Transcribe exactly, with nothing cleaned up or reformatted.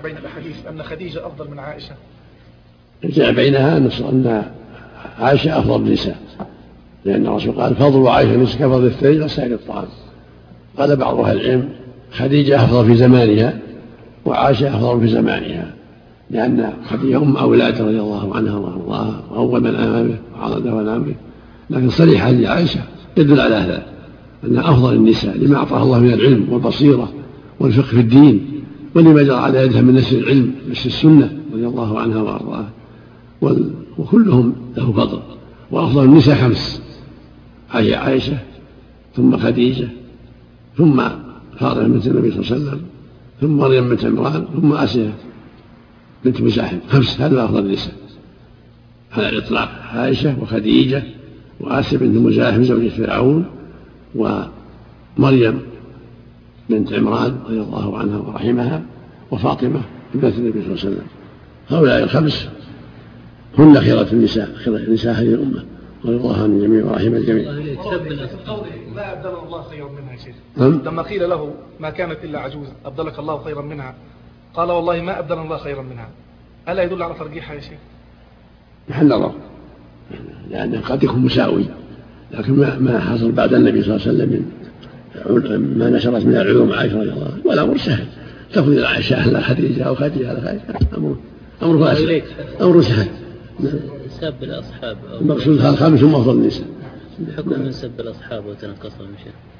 بين الأحاديث أن خديجة أفضل من عائشة؟ الجمع بينها أن عائشة أفضل النساء، لأن الرسول قال فضل عائشة نصف كفضل الثلج لسائر الطعام. قال بعض أهل العلم خديجة أفضل في زمانها وعائشة أفضل في زمانها، لأن خديجة أم أولاده رضي الله عنها وأرضاها وأول من آمن به وعضده ونعم به، لكن صريح حديث عائشة يدل على هذا أنها أفضل النساء لما أعطاها الله من العلم والبصيرة والفقه في الدين، ولما جرى على يدها من نشر العلم نشر السنة رضي الله عنها وأرضاها، وكلهم له فضل. وأفضل النساء خمس: عائشة ثم خديجة ثم فاطمة بنت النبي صلى الله عليه وسلم ثم مريم بنت عمران ثم آسيا بنت مزاحم. خمس، هذا أفضل النساء على الإطلاق: عائشة وخديجة وآسيا بنت مزاحم زوجة فرعون ومريم بنت عمران رضي الله عنها ورحمها وفاطمة بنت النبي صلى الله عليه وسلم. هؤلاء الخمس هن خيرة النساء، خيرة النساء هذه الأمة رضي الله عن الجميع ورحمة الجميع. ما أبدل الله خيرا منها يا شيخ؟ لما قيل له ما كانت إلا عجوز أبدلك الله خيرا منها، قال والله ما أبدل الله خيرا منها. ألا يدل على ترجيحها يا شيخ؟ محل نظر، لأنه قد يكون مساوي، لكن ما ما حصل بعد النبي صلى الله عليه وسلم ما نشرت من العلوم عائشة رضي الله عنها، والأمر سهل، تفضيل عائشة على خديجة أو خديجة على خديجة أمر أمر سهل، أمر سهل. سب الأصحاب المقصود هذا خمس أفضل النساء. حكم من سب الأصحاب وتنقصهم شيء؟